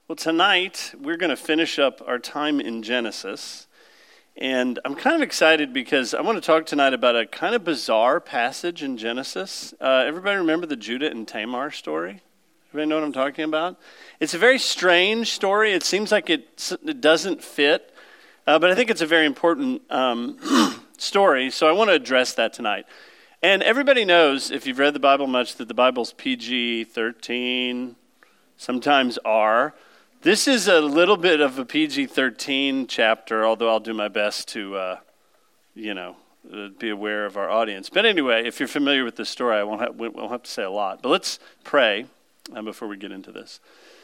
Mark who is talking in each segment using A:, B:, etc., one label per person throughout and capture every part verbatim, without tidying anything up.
A: Well, tonight we're going to finish up our time in Genesis, and I'm kind of excited because I want to talk tonight about a kind of bizarre passage in Genesis. Uh, everybody remember the Judah and Tamar story? Everybody know what I'm talking about? It's a very strange story. It seems like it, it doesn't fit, uh, but I think it's a very important um, story, so I want to address that tonight. And everybody knows, if you've read the Bible much, that the Bible's P G thirteen, sometimes R. This is a little bit of a P G thirteen chapter, although I'll do my best to, uh, you know, uh, be aware of our audience. But anyway, if you're familiar with this story, I won't have, we won't have to say a lot. But let's pray uh, before we get into this.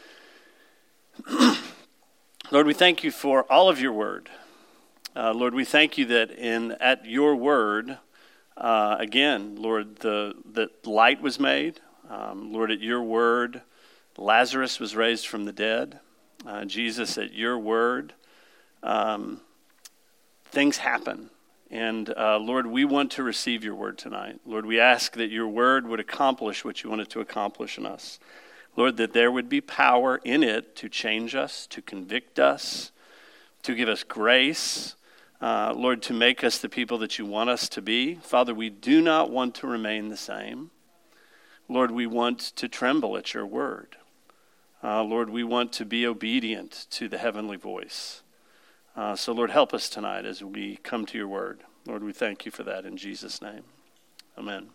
A: Lord, we thank you for all of your word. Uh, Lord, we thank you that in at your word, uh, again, Lord, the, the light was made. Um, Lord, at your word, Lazarus was raised from the dead. Uh, Jesus, at your word, um, things happen. And uh, Lord, we want to receive your word tonight. Lord, we ask that your word would accomplish what you wanted to accomplish in us. Lord, that there would be power in it to change us, to convict us, to give us grace. Uh, Lord, to make us the people that you want us to be. Father, we do not want to remain the same. Lord, we want to tremble at your word. Uh, Lord, we want to be obedient to the heavenly voice. Uh, so, Lord, help us tonight as we come to your word. Lord, we thank you for that in Jesus' name. Amen.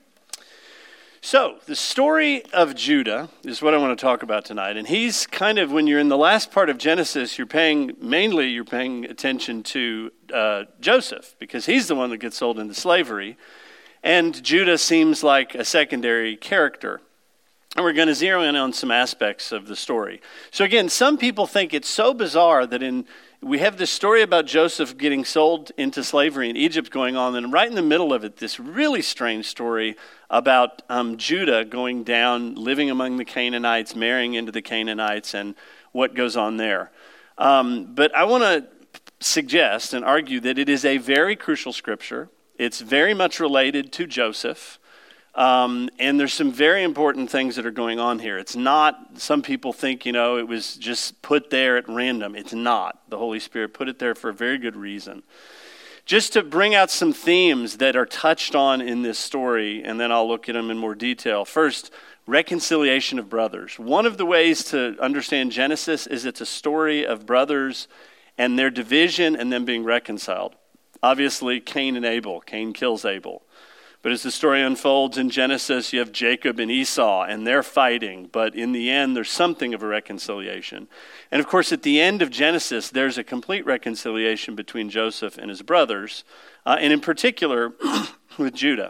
A: So, the story of Judah is what I want to talk about tonight. And he's kind of, when you're in the last part of Genesis, you're paying, mainly you're paying attention to uh, Joseph, because he's the one that gets sold into slavery. And Judah seems like a secondary character. And we're going to zero in on some aspects of the story. So again, some people think it's so bizarre that in we have this story about Joseph getting sold into slavery in Egypt going on, and right in the middle of it, this really strange story about um, Judah going down, living among the Canaanites, marrying into the Canaanites, and what goes on there. Um, but I want to suggest and argue that it is a very crucial scripture. It's very much related to Joseph. Um, and there's some very important things that are going on here. It's not, some people think, you know, it was just put there at random. It's not. The Holy Spirit put it there for a very good reason. Just to bring out some themes that are touched on in this story, and then I'll look at them in more detail. First, reconciliation of brothers. One of the ways to understand Genesis is it's a story of brothers and their division and them being reconciled. Obviously, Cain and Abel. Cain kills Abel. But as the story unfolds in Genesis, you have Jacob and Esau, and they're fighting. But in the end, there's something of a reconciliation. And of course, at the end of Genesis, there's a complete reconciliation between Joseph and his brothers, uh, and in particular, with Judah.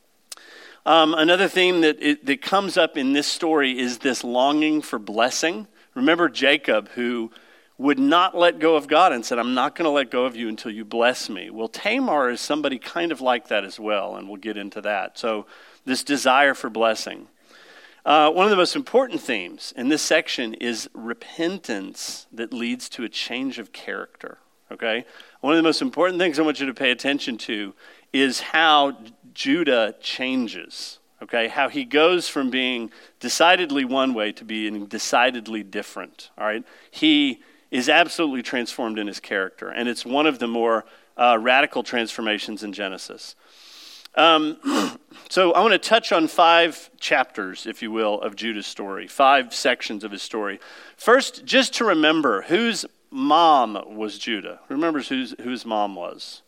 A: Um, another theme that, it, that comes up in this story is this longing for blessing. Remember Jacob, who would not let go of God and said, I'm not going to let go of you until you bless me. Well, Tamar is somebody kind of like that as well, and we'll get into that. So this desire for blessing. Uh, one of the most important themes in this section is repentance that leads to a change of character, okay? One of the most important things I want you to pay attention to is how Judah changes, okay? How he goes from being decidedly one way to being decidedly different, all right? He is absolutely transformed in his character. And it's one of the more uh, radical transformations in Genesis. Um, so I want to touch on five chapters, if you will, of Judah's story, five sections of his story. First, just to remember whose mom was Judah. Who remembers whose, whose mom was?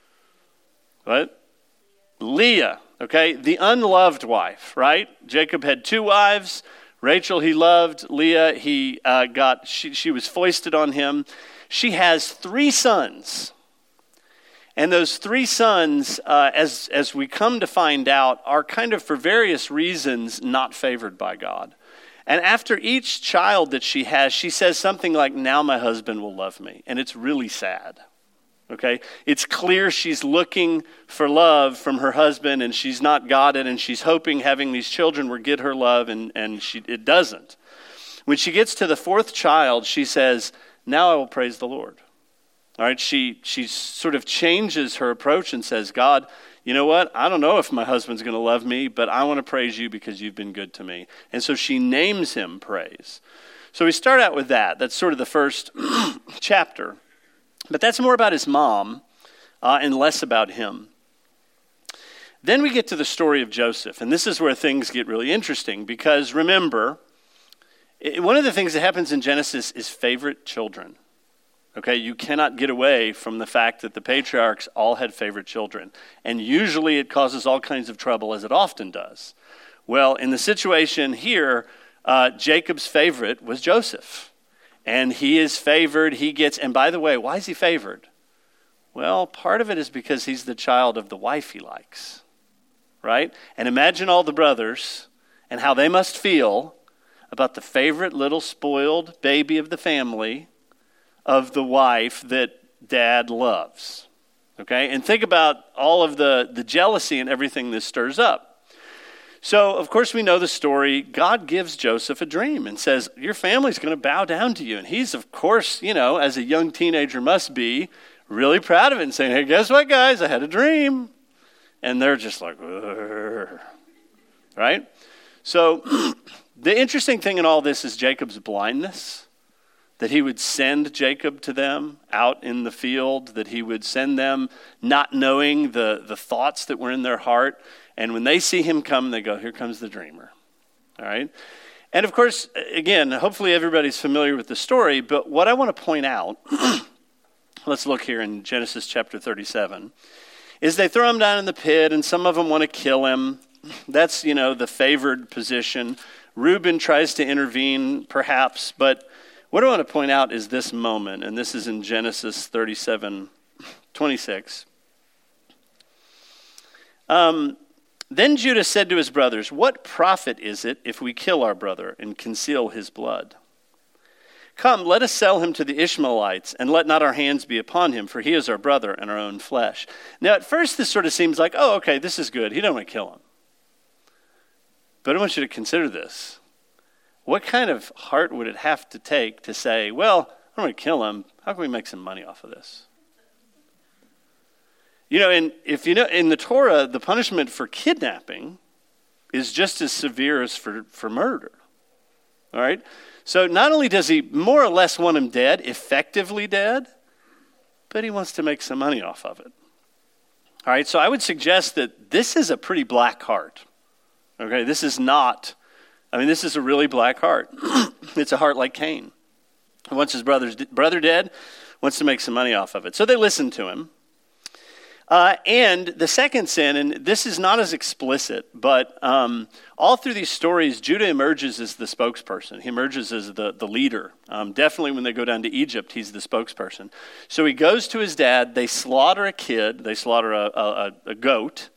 A: What? Leah, okay? The unloved wife, right? Jacob had two wives. Rachel he loved, Leah he uh, got, she, she was foisted on him. She has three sons. And those three sons, uh, as, as we come to find out, are kind of for various reasons not favored by God. And after each child that she has, she says something like, now my husband will love me. And it's really sad. Okay, it's clear she's looking for love from her husband, and she's not got it, and she's hoping having these children will get her love, and, and she it doesn't. When she gets to the fourth child, she says, now I will praise the Lord. All right, she, she sort of changes her approach and says, God, you know what? I don't know if my husband's going to love me, but I want to praise you because you've been good to me. And so she names him praise. So we start out with that. That's sort of the first chapter. But that's more about his mom uh, and less about him. Then we get to the story of Joseph, and this is where things get really interesting because remember, it, one of the things that happens in Genesis is favorite children. Okay, you cannot get away from the fact that the patriarchs all had favorite children, and usually it causes all kinds of trouble, as it often does. Well, in the situation here, uh, Jacob's favorite was Joseph, and he is favored. He gets, and by the way, why is he favored? Well, part of it is because he's the child of the wife he likes. Right? And imagine all the brothers and how they must feel about the favorite little spoiled baby of the family of the wife that dad loves. Okay? And think about all of the, the jealousy and everything this stirs up. So, of course, we know the story. God gives Joseph a dream and says, your family's going to bow down to you. And he's, of course, you know, as a young teenager must be, really proud of it and saying, hey, guess what, guys? I had a dream. And they're just like, ugh. Right? So the interesting thing in all this is Jacob's blindness, that he would send Jacob to them out in the field, that he would send them not knowing the, the thoughts that were in their heart. And when they see him come, they go, here comes the dreamer. All right? And of course, again, hopefully everybody's familiar with the story, but what I want to point out, let's look here in Genesis chapter thirty-seven, is they throw him down in the pit, and some of them want to kill him. That's, you know, the favored position. Reuben tries to intervene, perhaps, but what I want to point out is this moment, and this is in Genesis thirty-seven twenty-six. Um, then Judah said to his brothers, what profit is it if we kill our brother and conceal his blood? Come, let us sell him to the Ishmaelites, and let not our hands be upon him, for he is our brother and our own flesh. Now, at first, this sort of seems like, oh, okay, this is good. He don't want to kill him. But I want you to consider this. What kind of heart would it have to take to say, well, I don't want to kill him. How can we make some money off of this? You know, and if you know, in the Torah, the punishment for kidnapping is just as severe as for, for murder. All right? So not only does he more or less want him dead, effectively dead, but he wants to make some money off of it. All right, so I would suggest that this is a pretty black heart. Okay, this is not, I mean, this is a really black heart. It's a heart like Cain. He wants his brother's brother dead, wants to make some money off of it. So they listen to him. Uh, and the second sin, and this is not as explicit, but um, all through these stories, Judah emerges as the spokesperson. He emerges as the, the leader. Um, definitely when they go down to Egypt, he's the spokesperson. So he goes to his dad. They slaughter a kid. They slaughter a, a, a goat.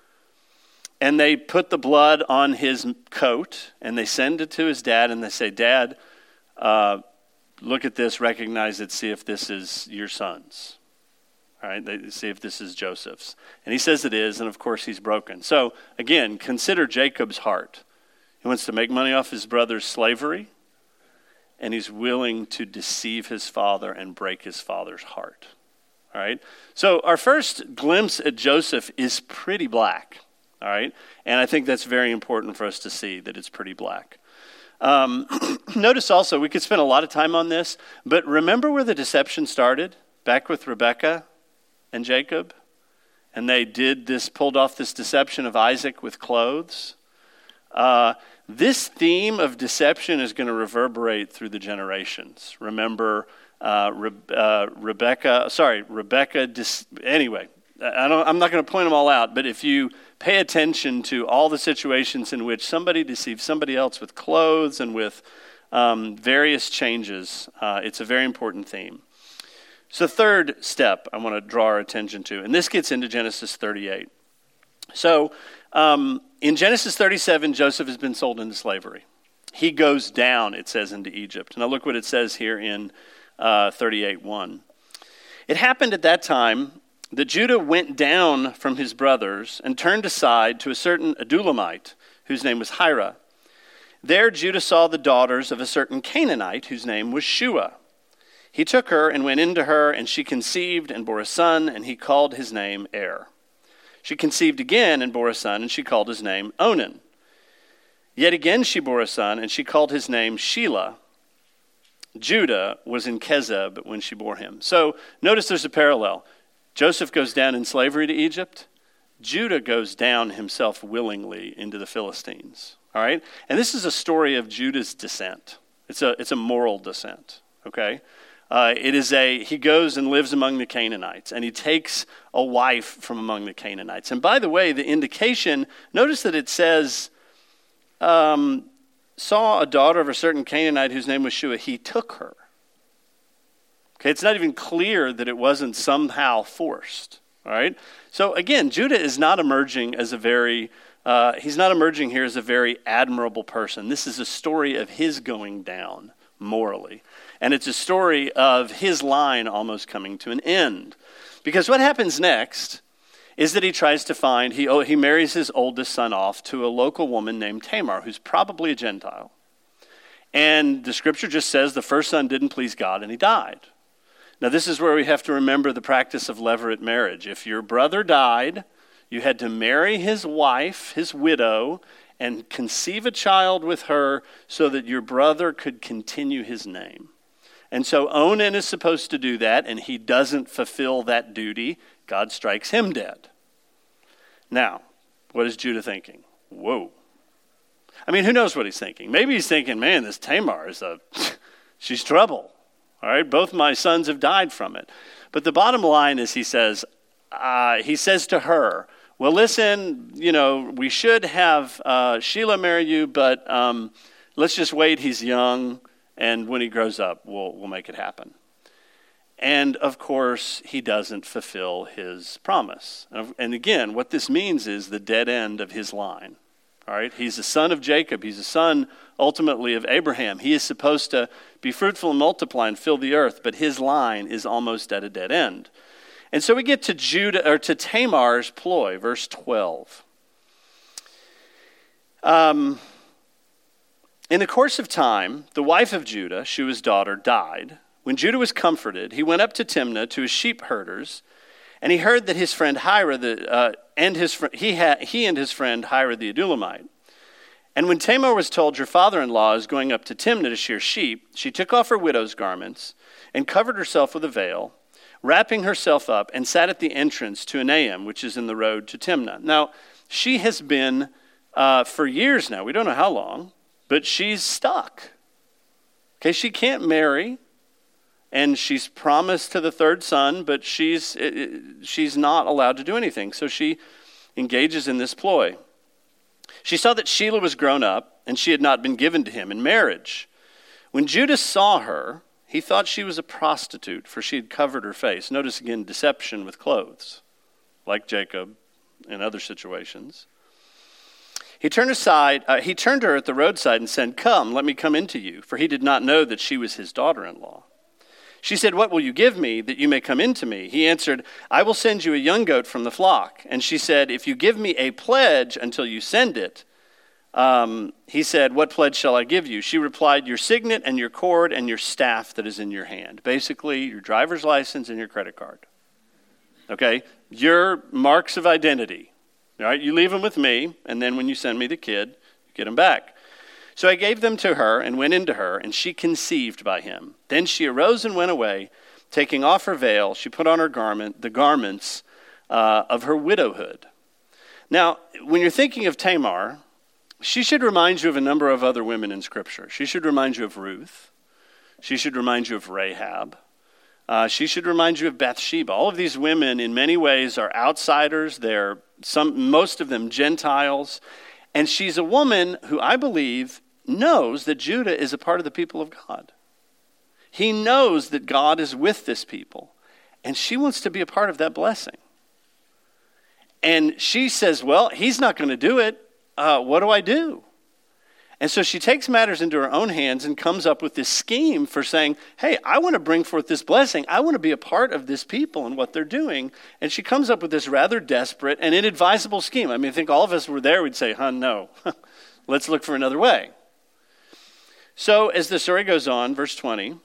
A: And they put the blood on his coat, and they send it to his dad, and they say, Dad, uh, look at this, recognize it, see if this is your son's. All right, they see if this is Joseph's. And he says it is, and of course he's broken. So, again, consider Jacob's heart. He wants to make money off his brother's slavery, and he's willing to deceive his father and break his father's heart. All right? So our first glimpse at Joseph is pretty black. All right? And I think that's very important for us to see, that it's pretty black. Um, notice also, we could spend a lot of time on this, but remember where the deception started? Back with Rebekah and Jacob, and they did this, pulled off this deception of Isaac with clothes. Uh, this theme of deception is going to reverberate through the generations. Remember, uh, Re- uh, Rebecca, sorry, Rebecca, dis- anyway, I don't, I'm not going to point them all out, but if you pay attention to all the situations in which somebody deceives somebody else with clothes and with um, various changes, uh, it's a very important theme. So third step I want to draw our attention to, and this gets into Genesis thirty-eight. So um, in Genesis thirty-seven, Joseph has been sold into slavery. He goes down, it says, into Egypt. Now look what it says here in uh, thirty-eight one. It happened at that time that Judah went down from his brothers and turned aside to a certain Adullamite, whose name was Hira. There Judah saw the daughters of a certain Canaanite, whose name was Shua. He took her and went into her, and she conceived and bore a son, and he called his name Er. She conceived again and bore a son, and she called his name Onan. Yet again she bore a son, and she called his name Shelah. Judah was in Kezeb when she bore him. So notice there's a parallel. Joseph goes down in slavery to Egypt. Judah goes down himself willingly into the Philistines. All right? And this is a story of Judah's descent. It's a, it's a moral descent, okay? Uh, it is a, he goes and lives among the Canaanites, and he takes a wife from among the Canaanites. And by the way, the indication, notice that it says, um, saw a daughter of a certain Canaanite whose name was Shua. He took her. Okay, it's not even clear that it wasn't somehow forced, all right? So again, Judah is not emerging as a very, uh, he's not emerging here as a very admirable person. This is a story of his going down morally. And it's a story of his line almost coming to an end. Because what happens next is that he tries to find, he, oh, he marries his oldest son off to a local woman named Tamar, who's probably a Gentile. And the scripture just says the first son didn't please God and he died. Now this is where we have to remember the practice of levirate marriage. If your brother died, you had to marry his wife, his widow, and conceive a child with her so that your brother could continue his name. And so Onan is supposed to do that, and he doesn't fulfill that duty. God strikes him dead. Now, what is Judah thinking? Whoa. I mean, who knows what he's thinking? Maybe he's thinking, man, this Tamar is a, she's trouble. All right, both my sons have died from it. But the bottom line is he says, uh, he says to her, well, listen, you know, we should have uh, Sheila marry you, but um, let's just wait. He's young, and when he grows up, we'll we'll make it happen. And, of course, he doesn't fulfill his promise. And, again, what this means is the dead end of his line. All right, he's a son of Jacob. He's a son, ultimately, of Abraham. He is supposed to be fruitful and multiply and fill the earth, but his line is almost at a dead end. And so we get to Judah or to Tamar's ploy, verse twelve. Um, in the course of time, the wife of Judah, Shua's daughter, died. When Judah was comforted, he went up to Timnah to his sheep herders, and he heard that his friend Hira, the uh, and his fr- he had he and his friend Hira the Adulamite. And when Tamar was told, your father-in-law is going up to Timnah to shear sheep, she took off her widow's garments and covered herself with a veil, wrapping herself up, and sat at the entrance to Enaim, which is in the road to Timnah. Now, she has been, uh, for years now, we don't know how long, but she's stuck. Okay, she can't marry, and she's promised to the third son, but she's she's not allowed to do anything. So she engages in this ploy. She saw that Sheila was grown up, and she had not been given to him in marriage. When Judah saw her, he thought she was a prostitute, for she had covered her face. Notice again, deception with clothes, like Jacob in other situations. He turned aside. Uh, he turned to her at the roadside and said, come, let me come into you, for he did not know that she was his daughter-in-law. She said, what will you give me that you may come into me? He answered, I will send you a young goat from the flock. And she said, if you give me a pledge until you send it. Um, he said, what pledge shall I give you? She replied, your signet and your cord and your staff that is in your hand. Basically, your driver's license and your credit card. Okay? Your marks of identity. All right? You leave them with me, and then when you send me the kid, you get them back. So I gave them to her and went into her, and she conceived by him. Then she arose and went away. Taking off her veil, she put on her garment, the garments uh, of her widowhood. Now, when you're thinking of Tamar, she should remind you of a number of other women in Scripture. She should remind you of Ruth. She should remind you of Rahab. Uh, she should remind you of Bathsheba. All of these women, in many ways, are outsiders. They're some, most of them Gentiles. And she's a woman who I believe knows that Judah is a part of the people of God. He knows that God is with this people, and she wants to be a part of that blessing. And she says, well, he's not going to do it. Uh, what do I do? And so she takes matters into her own hands and comes up with this scheme for saying, hey, I want to bring forth this blessing. I want to be a part of this people and what they're doing. And she comes up with this rather desperate and inadvisable scheme. I mean, I think all of us were there. We'd say, huh, no, let's look for another way. So as the story goes on, verse twenty,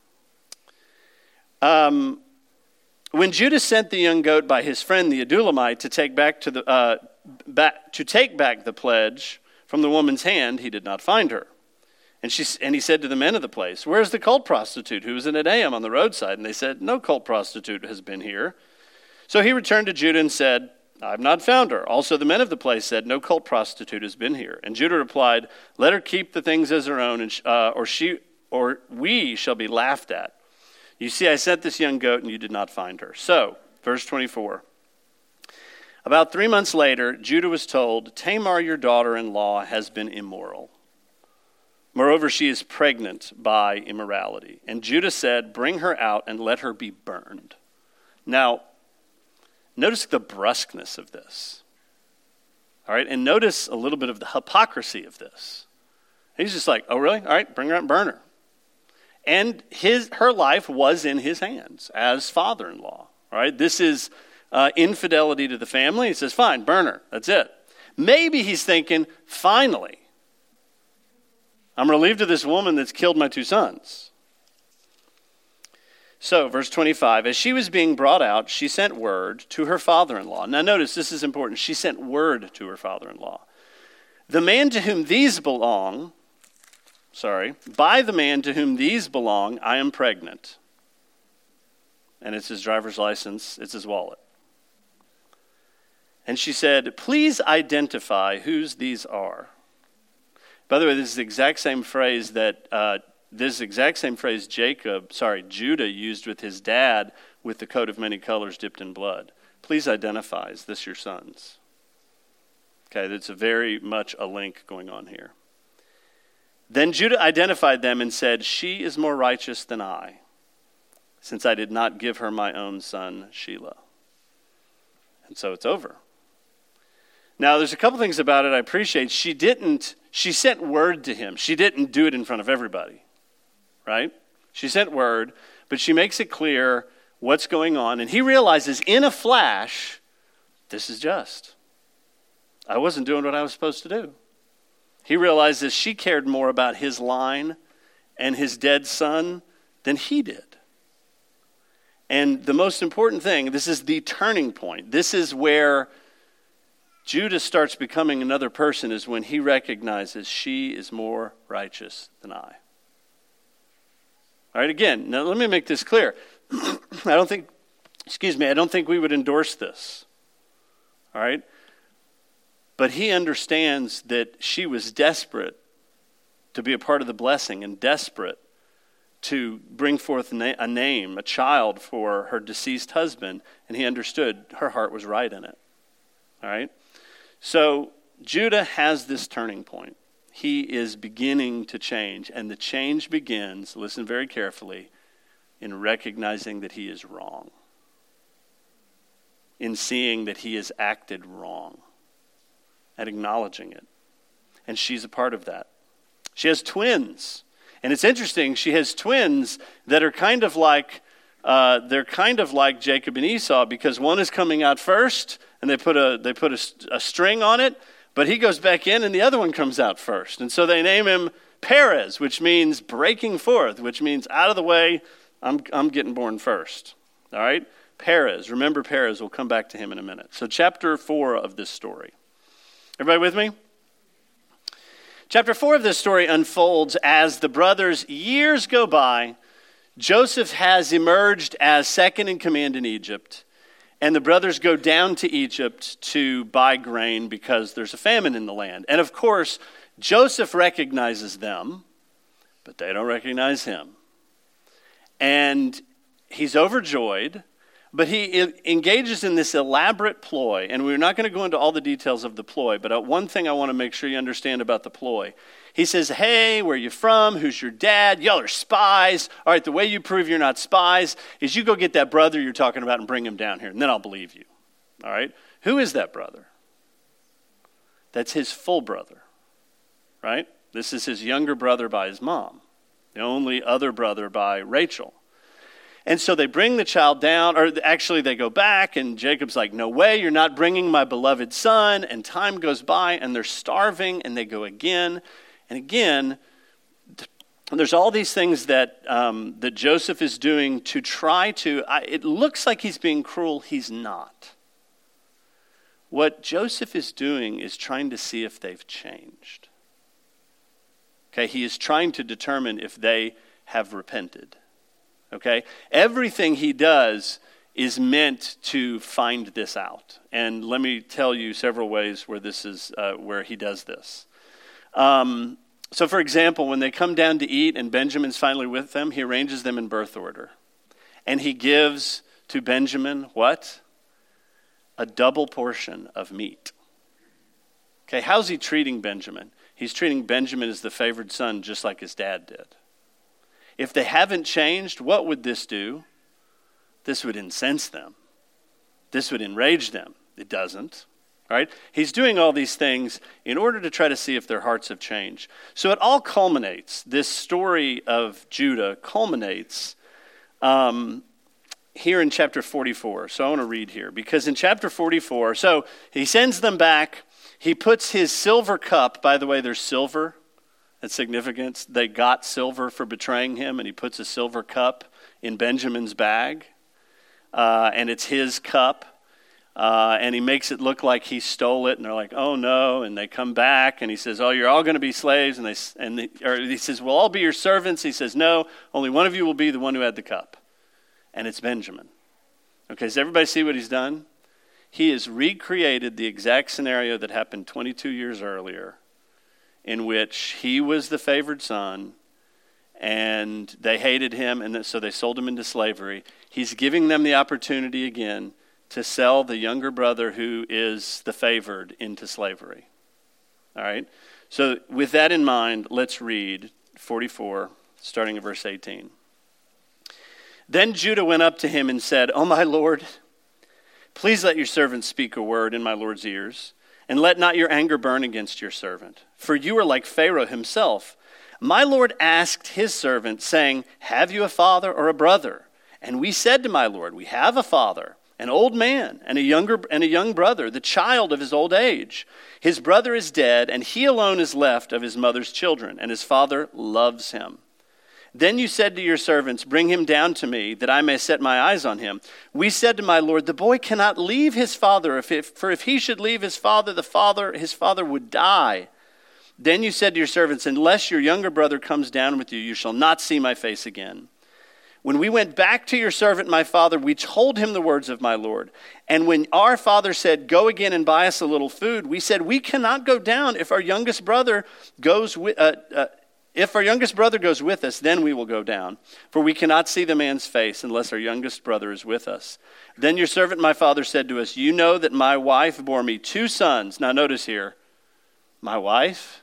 A: um, when Judah sent the young goat by his friend the Adulamite to take back to the uh, back, to take back the pledge from the woman's hand, he did not find her. And she and he said to the men of the place, "Where's the cult prostitute who was in Enaim on the roadside?" And they said, "No cult prostitute has been here." So he returned to Judah and said, "I've not found her." Also the men of the place said, "No cult prostitute has been here." And Judah replied, "Let her keep the things as her own, and uh, or she or we shall be laughed at. You see, I sent this young goat, and you did not find her." So, verse twenty-four. About three months later, Judah was told, "Tamar, your daughter-in-law, has been immoral. Moreover, she is pregnant by immorality." And Judah said, "Bring her out and let her be burned." Now, notice the brusqueness of this. All right, and notice a little bit of the hypocrisy of this. He's just like, "Oh, really? All right, bring her out and burn her." And his her life was in his hands as father-in-law. All right, this is uh, infidelity to the family. He says, "Fine, burn her. That's it." Maybe he's thinking, finally, I'm relieved of this woman that's killed my two sons. So, verse twenty-five, as she was being brought out, she sent word to her father-in-law. Now notice, this is important. She sent word to her father-in-law. The man to whom these belong, sorry, by the man to whom these belong, I am pregnant. And it's his driver's license, it's his wallet. And she said, "Please identify whose these are." By the way, this is the exact same phrase that, uh, this exact same phrase Jacob, sorry, Judah used with his dad with the coat of many colors dipped in blood. "Please identify, is this your sons?" Okay, that's a very much a link going on here. Then Judah identified them and said, "She is more righteous than I, since I did not give her my own son, Shelah." And so it's over. Now, there's a couple things about it I appreciate. She didn't, she sent word to him. She didn't do it in front of everybody, right? She sent word, but she makes it clear what's going on. And he realizes in a flash, this is just. I wasn't doing what I was supposed to do. He realizes she cared more about his line and his dead son than he did. And the most important thing, this is the turning point. This is where Judah starts becoming another person, is when he recognizes she is more righteous than I. All right, again, now let me make this clear. I don't think, excuse me, I don't think we would endorse this. All right? But he understands that she was desperate to be a part of the blessing and desperate to bring forth a name, a child for her deceased husband. And he understood her heart was right in it. All right? So Judah has this turning point. He is beginning to change. And the change begins, listen very carefully, in recognizing that he is wrong. In seeing that he has acted wrong. And acknowledging it. And she's a part of that. She has twins. And it's interesting, she has twins that are kind of like, uh, they're kind of like Jacob and Esau, because one is coming out first, and they put a they put a, a string on it, but he goes back in, and the other one comes out first. And so they name him Perez, which means breaking forth, which means out of the way, I'm I'm getting born first. All right? Perez. Remember Perez. We'll come back to him in a minute. So chapter four of this story. Everybody with me? Chapter four of this story unfolds as the brothers, years go by. Joseph has emerged as second in command in Egypt. And the brothers go down to Egypt to buy grain because there's a famine in the land. And of course, Joseph recognizes them, but they don't recognize him. And he's overjoyed, but he engages in this elaborate ploy. And we're not going to go into all the details of the ploy, but one thing I want to make sure you understand about the ploy. He says, "Hey, where are you from? Who's your dad? Y'all are spies. All right, the way you prove you're not spies is you go get that brother you're talking about and bring him down here, and then I'll believe you." All right? Who is that brother? That's his full brother, right? This is his younger brother by his mom, the only other brother by Rachel. And so they bring the child down, or actually they go back, and Jacob's like, "No way, you're not bringing my beloved son." And time goes by, and they're starving, and they go again. And again, there's all these things that um, that Joseph is doing to try to, I, it looks like he's being cruel. He's not. What Joseph is doing is trying to see if they've changed. Okay, he is trying to determine if they have repented. Okay, everything he does is meant to find this out. And let me tell you several ways where this is, uh, where he does this. Um, so for example, when they come down to eat and Benjamin's finally with them, he arranges them in birth order. And he gives to Benjamin what? A double portion of meat. Okay, how's he treating Benjamin? He's treating Benjamin as the favored son, just like his dad did. If they haven't changed, what would this do? This would incense them. This would enrage them. It doesn't. Right? He's doing all these things in order to try to see if their hearts have changed. So it all culminates. This story of Judah culminates um, here in chapter forty-four. So I want to read here. Because in chapter forty-four, so he sends them back. He puts his silver cup, by the way, there's silver. That's significant. They got silver for betraying him, and he puts a silver cup in Benjamin's bag. Uh, and it's his cup. Uh, and he makes it look like he stole it, and they're like, "Oh no!" And they come back, and he says, "Oh, you're all going to be slaves." And they, and they, or he says, "We'll all be your servants." He says, "No, only one of you will be the one who had the cup," and it's Benjamin. Okay, does everybody see what he's done? He has recreated the exact scenario that happened twenty-two years earlier, in which he was the favored son, and they hated him, and so they sold him into slavery. He's giving them the opportunity again to sell the younger brother who is the favored into slavery. All right? So with that in mind, let's read forty-four, starting at verse eighteen. Then Judah went up to him and said, "Oh, my Lord, please let your servant speak a word in my Lord's ears, and let not your anger burn against your servant. For you are like Pharaoh himself. My Lord asked his servant, saying, 'Have you a father or a brother?' And we said to my Lord, 'We have a father, an old man, and a younger and a young brother, the child of his old age. His brother is dead, and he alone is left of his mother's children, and his father loves him. Then you said to your servants, bring him down to me, that I may set my eyes on him. We said to my Lord, the boy cannot leave his father, if, if, for if he should leave his father, the father, his father would die. Then you said to your servants, unless your younger brother comes down with you, you shall not see my face again. When we went back to your servant, my father, we told him the words of my Lord. And when our father said, go again and buy us a little food, we said, we cannot go down if our youngest brother goes with uh, uh, If our youngest brother goes with us, then we will go down. For we cannot see the man's face unless our youngest brother is with us. Then your servant, my father, said to us, you know that my wife bore me two sons. Now notice here, my wife,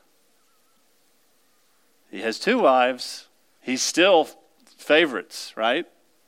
A: he has two wives. He's still favorites, right?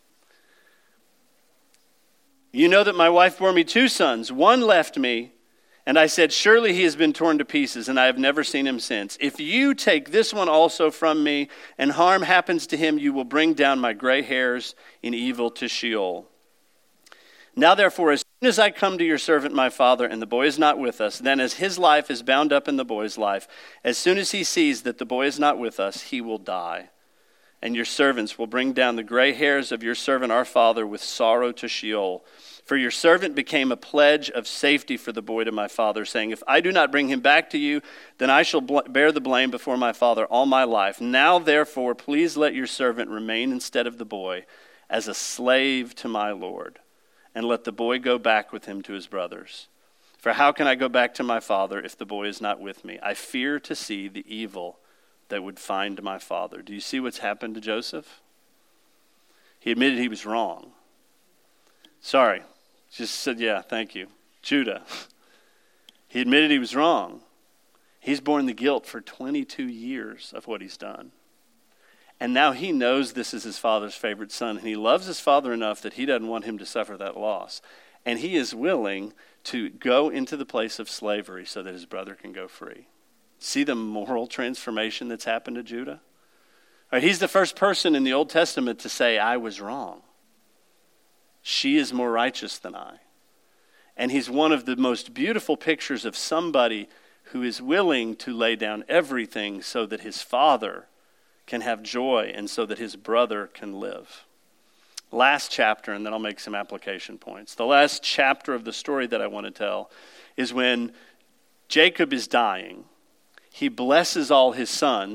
A: You know that my wife bore me two sons. One left me. And I said, surely he has been torn to pieces, and I have never seen him since. If you take this one also from me, and harm happens to him, you will bring down my gray hairs in evil to Sheol. Now therefore, as soon as I come to your servant my father, and the boy is not with us, then as his life is bound up in the boy's life, as soon as he sees that the boy is not with us, he will die. And your servants will bring down the gray hairs of your servant our father with sorrow to Sheol. For your servant became a pledge of safety for the boy to my father, saying, if I do not bring him back to you, then I shall bl- bear the blame before my father all my life. Now, therefore, please let your servant remain instead of the boy as a slave to my Lord, and let the boy go back with him to his brothers. For how can I go back to my father if the boy is not with me? I fear to see the evil that would find my father. Do you see what's happened to Joseph? He admitted he was wrong. Sorry. Just said, yeah, thank you. Judah. He admitted he was wrong. He's borne the guilt for twenty-two years of what he's done. And now he knows this is his father's favorite son. And he loves his father enough that he doesn't want him to suffer that loss. And he is willing to go into the place of slavery so that his brother can go free. See the moral transformation that's happened to Judah? All right, he's the first person in the Old Testament to say, I was wrong. She is more righteous than I. And he's one of the most beautiful pictures of somebody who is willing to lay down everything so that his father can have joy and so that his brother can live. Last chapter, and then I'll make some application points. The last chapter of the story that I want to tell is when Jacob is dying. He blesses all his sons,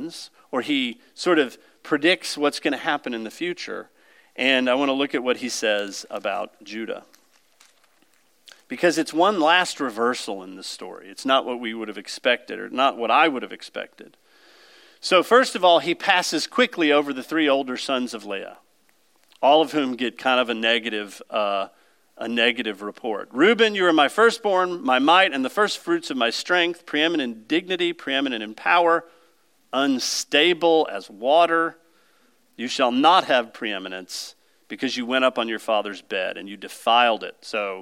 A: or he sort of predicts what's going to happen in the future. And I want to look at what he says about Judah. Because it's one last reversal in this story. It's not what we would have expected, or not what I would have expected. So first of all, he passes quickly over the three older sons of Leah, all of whom get kind of a negative uh, a negative report. Reuben, you are my firstborn, my might, and the first fruits of my strength, preeminent in dignity, preeminent in power, unstable as water. You shall not have preeminence, because you went up on your father's bed and you defiled it. So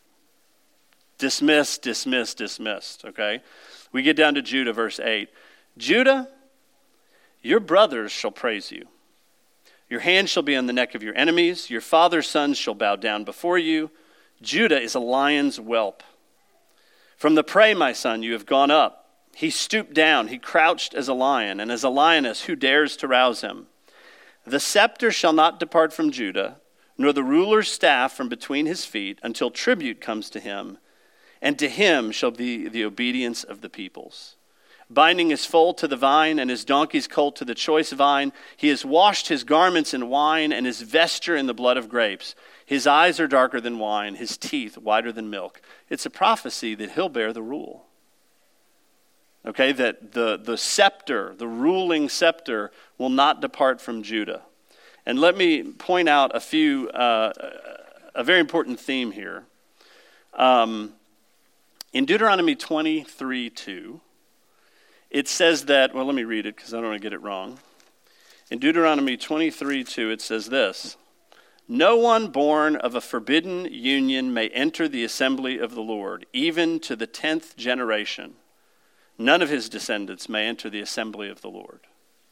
A: dismissed, dismissed, dismissed, okay? We get down to Judah, verse eight. Judah, your brothers shall praise you. Your hand shall be on the neck of your enemies. Your father's sons shall bow down before you. Judah is a lion's whelp. From the prey, my son, you have gone up. He stooped down. He crouched as a lion, and as a lioness, who dares to rouse him? The scepter shall not depart from Judah, nor the ruler's staff from between his feet, until tribute comes to him, and to him shall be the obedience of the peoples. Binding his foal to the vine, and his donkey's colt to the choice vine, he has washed his garments in wine, and his vesture in the blood of grapes. His eyes are darker than wine, his teeth whiter than milk. It's a prophecy that he'll bear the rule. Okay, that the, the scepter, the ruling scepter, will not depart from Judah. And let me point out a few, uh, a very important theme here. Um, in Deuteronomy twenty-three two, it says that, well, let me read it because I don't want to get it wrong. In Deuteronomy twenty-three two, it says this: no one born of a forbidden union may enter the assembly of the Lord, even to the tenth generation. None of his descendants may enter the assembly of the Lord.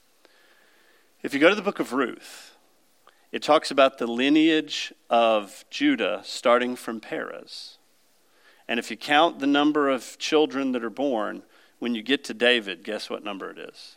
A: If you go to the book of Ruth, it talks about the lineage of Judah starting from Perez. And if you count the number of children that are born, when you get to David, guess what number it is?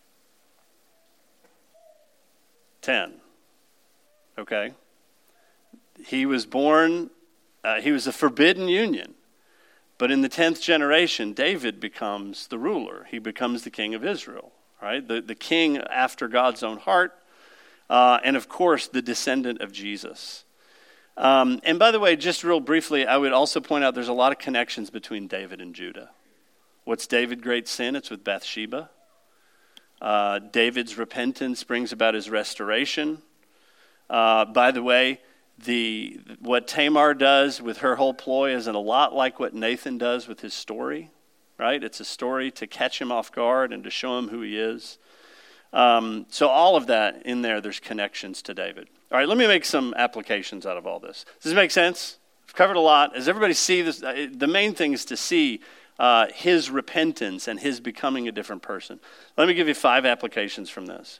A: Ten. Okay? He was born, uh, he was a forbidden union. But in the tenth generation, David becomes the ruler. He becomes the king of Israel, right? The, the king after God's own heart. Uh, and of course, the descendant of Jesus. Um, and by the way, just real briefly, I would also point out there's a lot of connections between David and Judah. What's David's great sin? It's with Bathsheba. Uh, David's repentance brings about his restoration. Uh, by the way, the what Tamar does with her whole ploy is a lot like what Nathan does with his story, right? It's a story to catch him off guard and to show him who he is. Um, so all of that in there, there's connections to David. All right, let me make some applications out of all this. Does this make sense? I've covered a lot. Does everybody see this? The main thing is to see uh, his repentance and his becoming a different person. Let me give you five applications from this.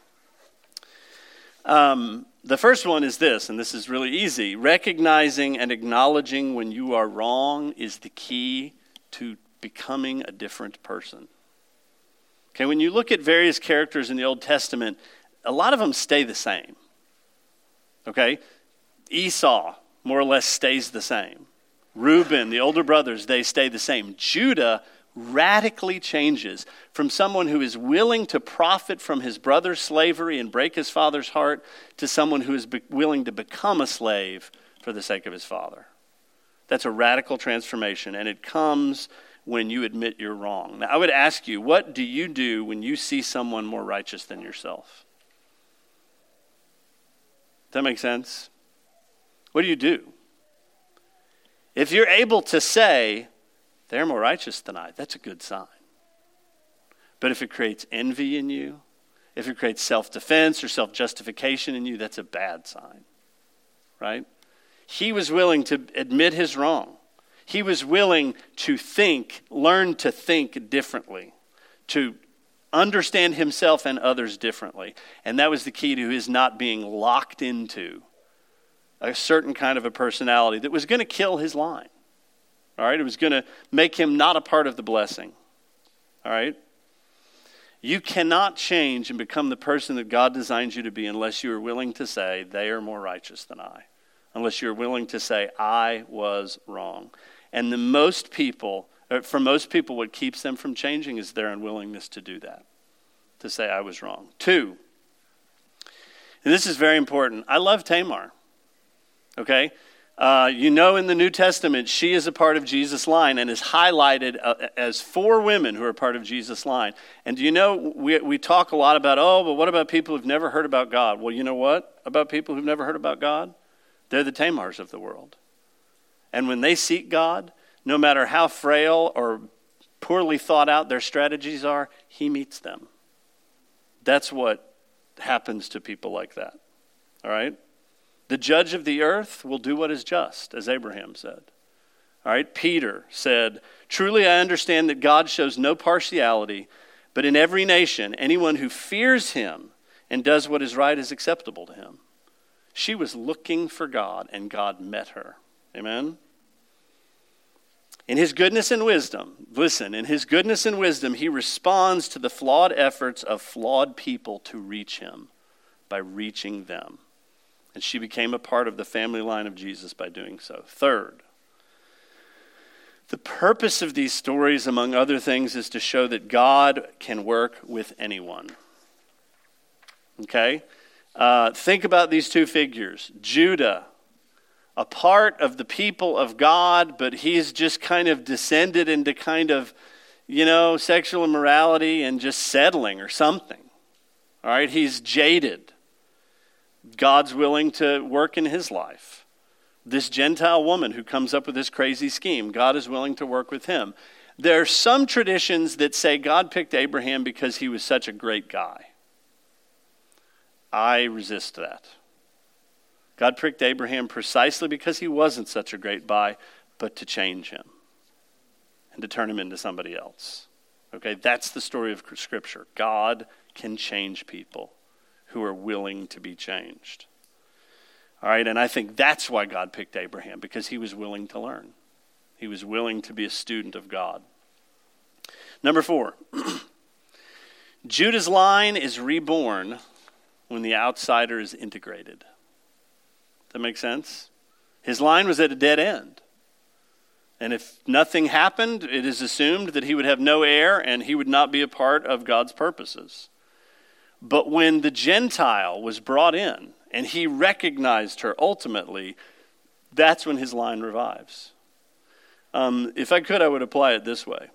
A: Um, the first one is this, and this is really easy. Recognizing and acknowledging when you are wrong is the key to becoming a different person. Okay, when you look at various characters in the Old Testament, a lot of them stay the same. Okay, Esau more or less stays the same. Reuben, the older brothers, they stay the same. Judah radically changes from someone who is willing to profit from his brother's slavery and break his father's heart to someone who is be- willing to become a slave for the sake of his father. That's a radical transformation, and it comes when you admit you're wrong. Now, I would ask you, what do you do when you see someone more righteous than yourself? Does that make sense? What do you do? If you're able to say, they're more righteous than I, that's a good sign. But if it creates envy in you, if it creates self-defense or self-justification in you, that's a bad sign, right? He was willing to admit his wrong. He was willing to think, learn to think differently, to understand himself and others differently. And that was the key to his not being locked into a certain kind of a personality that was going to kill his line. All right, it was going to make him not a part of the blessing. All right? You cannot change and become the person that God designs you to be unless you are willing to say, they are more righteous than I. Unless you're willing to say, I was wrong. And the most people, for most people, what keeps them from changing is their unwillingness to do that. to say I was wrong. Two, and this is very important, I love Tamar, okay? Uh, you know in the New Testament, she is a part of Jesus' line and is highlighted uh, as four women who are part of Jesus' line. And do you know, we, we talk a lot about, oh, but what about people who've never heard about God? Well, you know what about people who've never heard about God? They're the Tamars of the world. And when they seek God, no matter how frail or poorly thought out their strategies are, he meets them. That's what happens to people like that, all right? The judge of the earth will do what is just, as Abraham said. All right, Peter said, truly I understand that God shows no partiality, but in every nation, anyone who fears him and does what is right is acceptable to him. She was looking for God, and God met her. Amen? In his goodness and wisdom, listen, in his goodness and wisdom, he responds to the flawed efforts of flawed people to reach him by reaching them. And she became a part of the family line of Jesus by doing so. Third, the purpose of these stories, among other things, is to show that God can work with anyone. Okay? Uh, think about these two figures. Judah, a part of the people of God, but he's just kind of descended into kind of, you know, sexual immorality and just settling or something. All right? He's jaded. God's willing to work in his life. This Gentile woman who comes up with this crazy scheme, God is willing to work with him. There are some traditions that say God picked Abraham because he was such a great guy. I resist that. God picked Abraham precisely because he wasn't such a great guy, but to change him and to turn him into somebody else. Okay, that's the story of Scripture. God can change people who are willing to be changed. All right, and I think that's why God picked Abraham, because he was willing to learn. He was willing to be a student of God. Number four, Judah's line is reborn when the outsider is integrated. Does that make sense? His line was at a dead end. And if nothing happened, it is assumed that he would have no heir and he would not be a part of God's purposes. But when the Gentile was brought in and he recognized her ultimately, that's when his line revives. Um, if I could, I would apply it this way.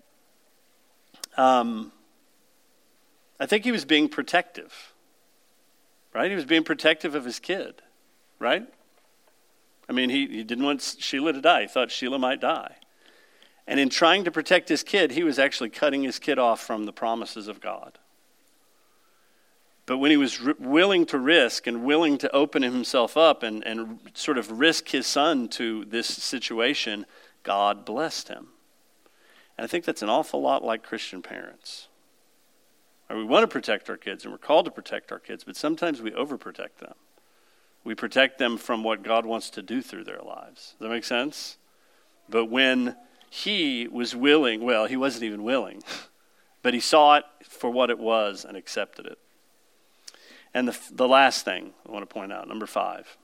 A: Um, I think he was being protective, right? He was being protective of his kid, right? I mean, he, he didn't want Sheila to die. He thought Sheila might die. And in trying to protect his kid, he was actually cutting his kid off from the promises of God. But when he was r- willing to risk and willing to open himself up and, and sort of risk his son to this situation, God blessed him. And I think that's an awful lot like Christian parents. Or we want to protect our kids, and we're called to protect our kids, but sometimes we overprotect them. We protect them from what God wants to do through their lives. Does that make sense? But when he was willing, well, he wasn't even willing, but he saw it for what it was and accepted it. And the, the last thing I want to point out, number five.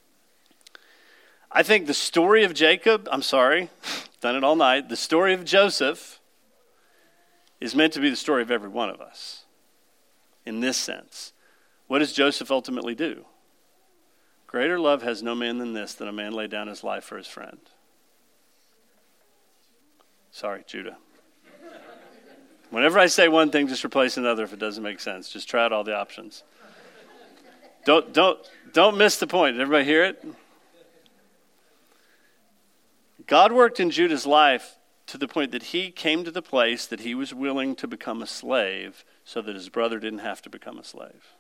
A: I think the story of Jacob, I'm sorry, done it all night, the story of Joseph is meant to be the story of every one of us. In this sense, what does Joseph ultimately do? Greater love has no man than this, that a man lay down his life for his friend. Sorry, Judah. Whenever I say one thing, just replace another if it doesn't make sense. Just try out all the options. Don't don't don't miss the point. Did everybody hear it? God worked in Judah's life to the point that he came to the place that he was willing to become a slave so that his brother didn't have to become a slave.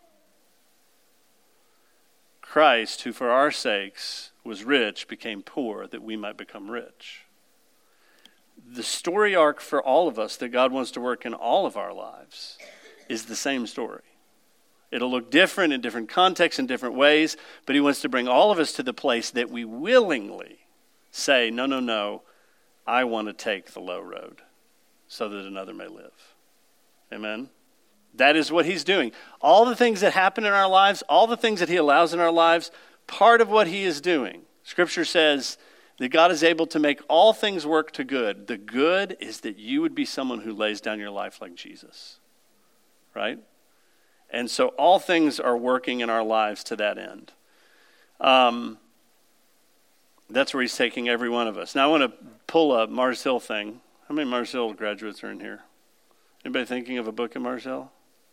A: Christ, who for our sakes was rich, became poor that we might become rich. The story arc for all of us that God wants to work in all of our lives is the same story. It'll look different in different contexts in different ways, but he wants to bring all of us to the place that we willingly say, no, no, no, I want to take the low road so that another may live. Amen? That is what he's doing. All the things that happen in our lives, all the things that he allows in our lives, part of what he is doing. Scripture says that God is able to make all things work to good. The good is that you would be someone who lays down your life like Jesus. right? And so all things are working in our lives to that end. Um, that's where he's taking every one of us. Now I want to pull a Mars Hill thing. How many Mars Hill graduates are in here? Anybody thinking of a book in Mars Hill?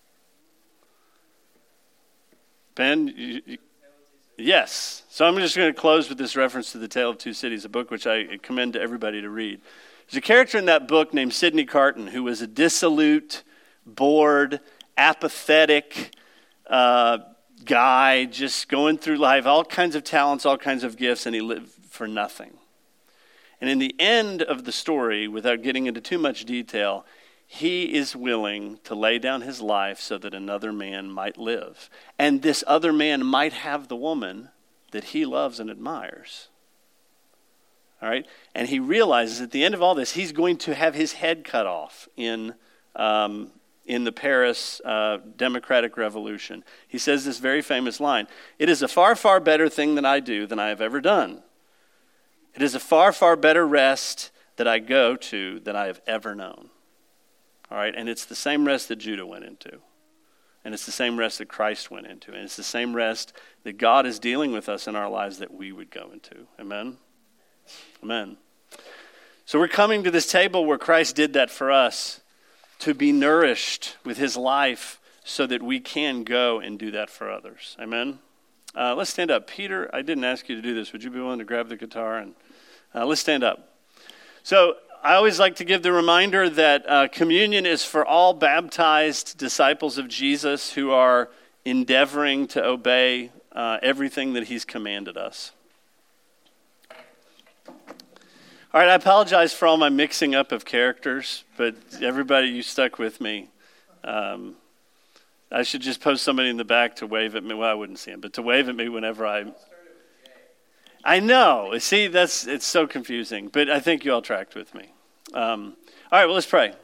A: Ben? You, you, yes. So I'm just going to close with this reference to The Tale of Two Cities, a book which I commend to everybody to read. There's a character in that book named Sidney Carton who was a dissolute, bored, apathetic uh, guy, just going through life, all kinds of talents, all kinds of gifts, and he lived for nothing. And in the end of the story, without getting into too much detail, he is willing to lay down his life so that another man might live. And this other man might have the woman that he loves and admires. All right? And he realizes at the end of all this, he's going to have his head cut off in um, in the Paris uh, Democratic Revolution. He says this very famous line, "It is a far, far better thing that I do than I have ever done. It is a far, far better rest that I go to than I have ever known." All right? And it's the same rest that Judah went into. And it's the same rest that Christ went into. And it's the same rest that God is dealing with us in our lives that we would go into. Amen? Amen. So we're coming to this table where Christ did that for us, to be nourished with his life so that we can go and do that for others. Amen? Uh, let's stand up. Peter, I didn't ask you to do this. Would you be willing to grab the guitar? And uh, let's stand up. So I always like to give the reminder that uh, communion is for all baptized disciples of Jesus who are endeavoring to obey uh, everything that he's commanded us. All right, I apologize for all my mixing up of characters, but everybody, you stuck with me. Um, I should just post somebody in the back to wave at me. Well, I wouldn't see him, but to wave at me whenever I... I know. See, that's it's so confusing, but I think you all tracked with me. Um, all right, well, let's pray.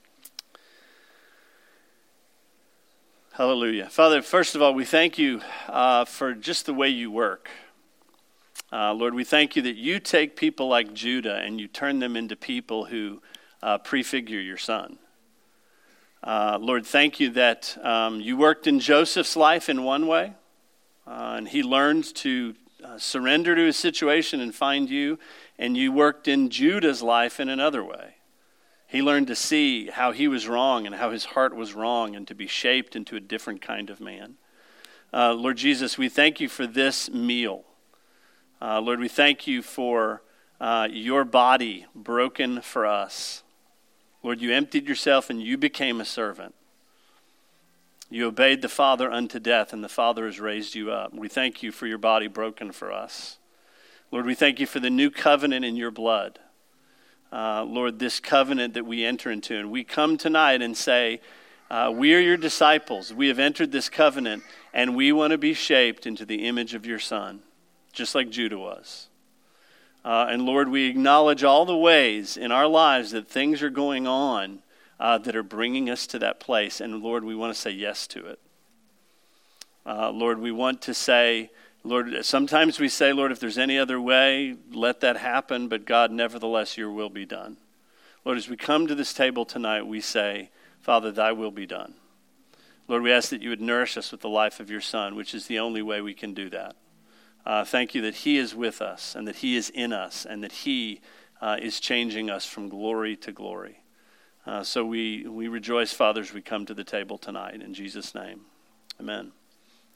A: Hallelujah. Father, first of all, we thank you uh, for just the way you work. Uh, Lord, we thank you that you take people like Judah and you turn them into people who uh, prefigure your son. Uh, Lord, thank you that um, you worked in Joseph's life in one way, uh, and he learned to uh, surrender to his situation and find you, and you worked in Judah's life in another way. He learned to see how he was wrong and how his heart was wrong and to be shaped into a different kind of man. Uh, Lord Jesus, we thank you for this meal. Uh, Lord, we thank you for uh, your body broken for us. Lord, you emptied yourself and you became a servant. You obeyed the Father unto death, and the Father has raised you up. We thank you for your body broken for us. Lord, we thank you for the new covenant in your blood. Uh, Lord, this covenant that we enter into. And we come tonight and say, uh, we are your disciples. We have entered this covenant, and we want to be shaped into the image of your Son, just like Judah was. Uh, and Lord, we acknowledge all the ways in our lives that things are going on uh, that are bringing us to that place. And Lord, we want to say yes to it. Uh, Lord, we want to say, Lord, sometimes we say, Lord, if there's any other way, let that happen. But God, nevertheless, your will be done. Lord, as we come to this table tonight, we say, Father, thy will be done. Lord, we ask that you would nourish us with the life of your Son, which is the only way we can do that. Uh, thank you that he is with us and that he is in us and that he uh, is changing us from glory to glory. Uh, so we, we rejoice, Father, as we come to the table tonight. In Jesus' name, amen.